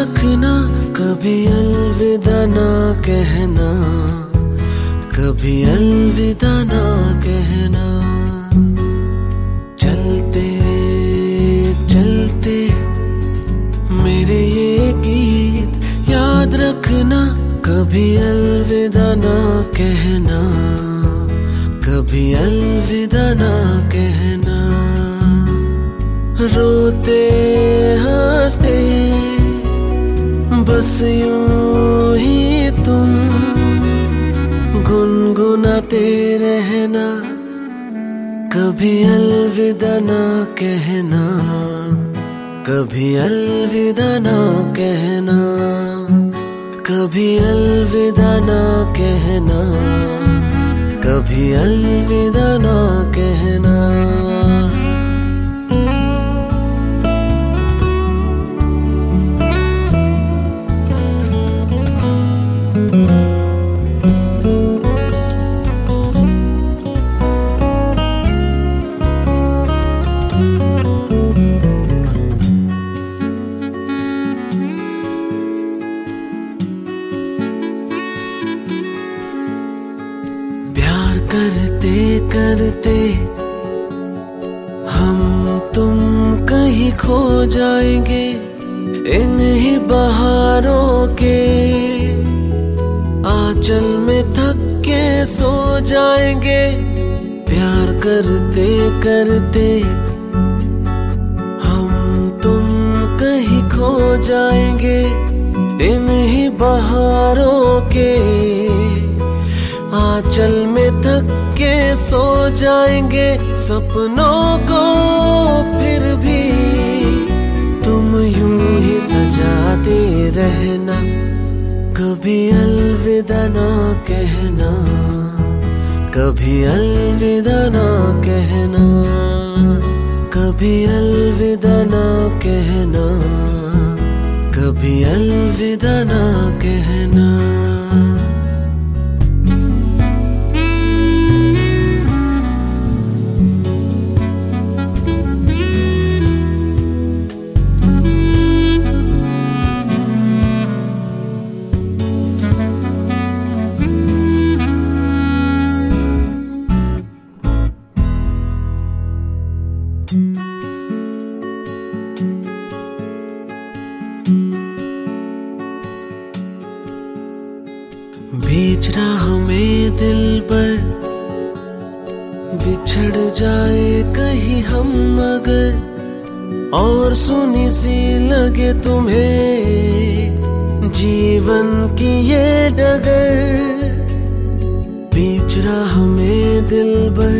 रखना, कभी अलविदा ना कहना, कभी अलविदा ना कहना। चलते चलते मेरे ये गीत याद रखना, कभी अलविदा ना कहना, कभी अलविदा ना कहना। रोते हंसते बस यूं ही तुम गुनगुनाते रहना, कभी अलविदा ना कहना, कभी अलविदा ना कहना, कभी अलविदा ना कहना, कभी अलविदा ना कहना। करते करते हम तुम कहीं खो जाएंगे, इन्हीं बहारों के आंचल में थक के सो जाएंगे। प्यार करते करते हम तुम कहीं खो जाएंगे, इन्हीं बहारों के आंचल में थक के सो जाएंगे। सपनों को फिर भी तुम यूं ही सजाते रहना, कभी अलविदा ना कहना, कभी अलविदा ना कहना, कभी अलविदा ना कहना, कभी अलविदा ना कहना। बीच राह में दिलबर बिछड़ जाए कहीं हम अगर, और सुनी सी लगे तुम्हें जीवन की ये डगर। बीच राह में दिलबर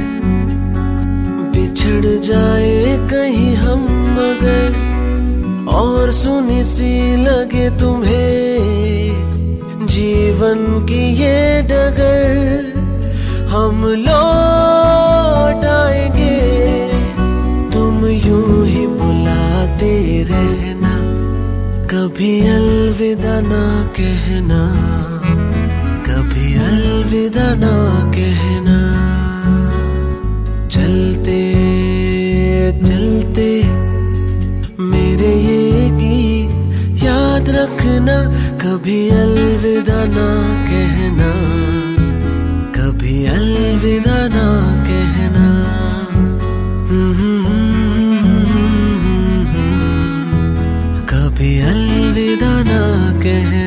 बिछड़ जाए कहीं हम अगर, और सुनी सी लगे तुम्हें जीवन की ये डगर। हम लौट आएंगे, तुम यूं ही बुलाते रहना, कभी अलविदा ना कहना, कभी अलविदा ना कहना। चलते चलते मेरे ये गीत याद रखना, कभी अलविदा ना कहना, कभी अलविदा ना कहना। कभी अलविदा ना कहना।